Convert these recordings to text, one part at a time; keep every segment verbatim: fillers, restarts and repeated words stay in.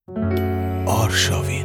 آرشاوین.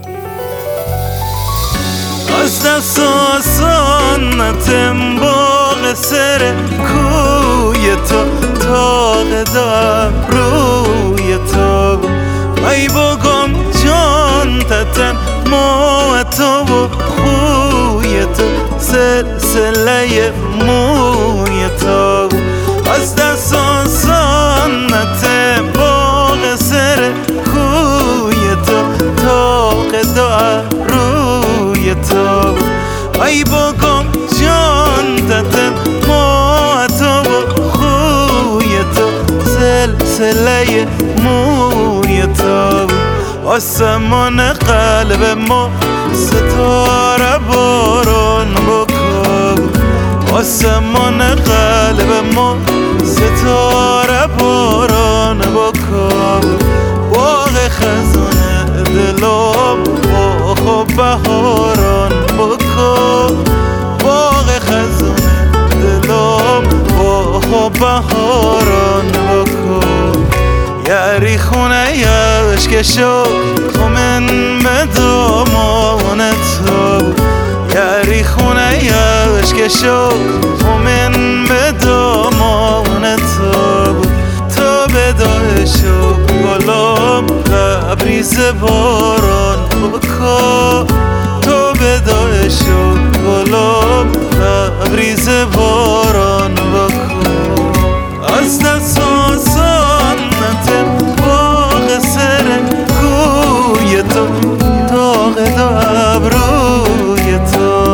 از دست آسان نتم باغ سر کوی تو، تاق دم روی تو. ای بگم جان تتن ما تو و خوی تو، سلسله موی تو. از دست آسان نتم باغ سر کوی تو، تاق دم روی تو. ای بگم جان تتن ما تو و خوی تو، سلسله موی تو. آسمان قلب ما ستاره باران بکن، آسمان قلب ما ستاره باران بکن. باغ خزانه دلم با خوب بهاران بکن، باغ خزانه دلم با خوب بهاران بکن. یاری خونه یش که شو من به دامان تو، یاری خونه یش که شو من به دامان تو. تو به داشو گلام لبریز باران بکن، تو به داشو گلام لبریز باران بکن. از دست آسان نتم باغ سر کوی تو، داغ دم روی تو.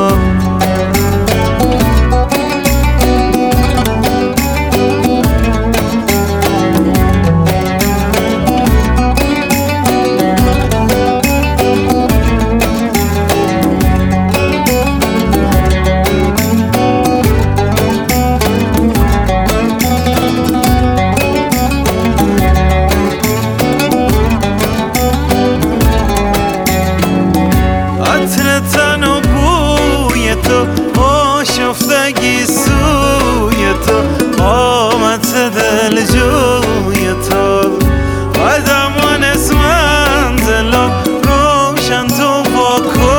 تن و بوی تو، آشفتگی سوی تو، آمد دل جوی تو. قدمان از منزلم روشن تو با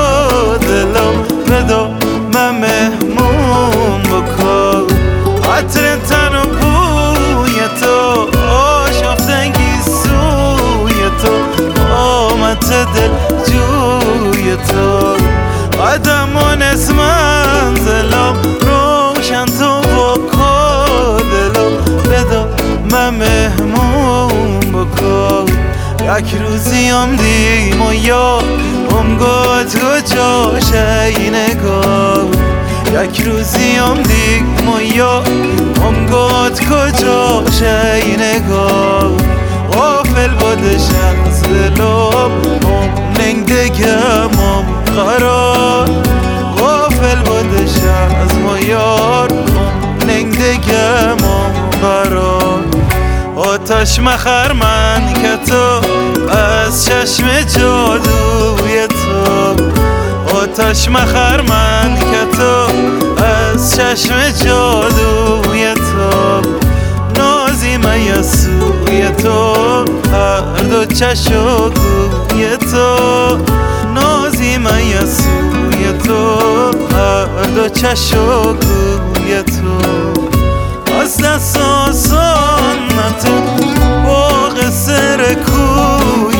کدلم، بدو من مهمون بکن. عطر تن و بوی تو، آشفتگی سوی تو، آمد دل جوی تو. قدمان از منزلم روشن تو با کدلم، بدا من مهمون بکن. یک روزیم دیم و یا امگات کجاشه این نگاه، یک روزیم دیم و یا امگات کجاشه این نگاه. غافل بودشم از دلم ام ننگدگم ام قرار، غافل بودشم از ما یار ام ننگدگم ام قرار. آتش مخر من که تو از چشم جادوی تو، آتش مخر من که تو از چشم جادوی تو. نازی میسوی تو هر دو چشم گوی تو، نازی میسوی تو هر دو چشم گوی تو. از دست آسان نتم باغ سر کوی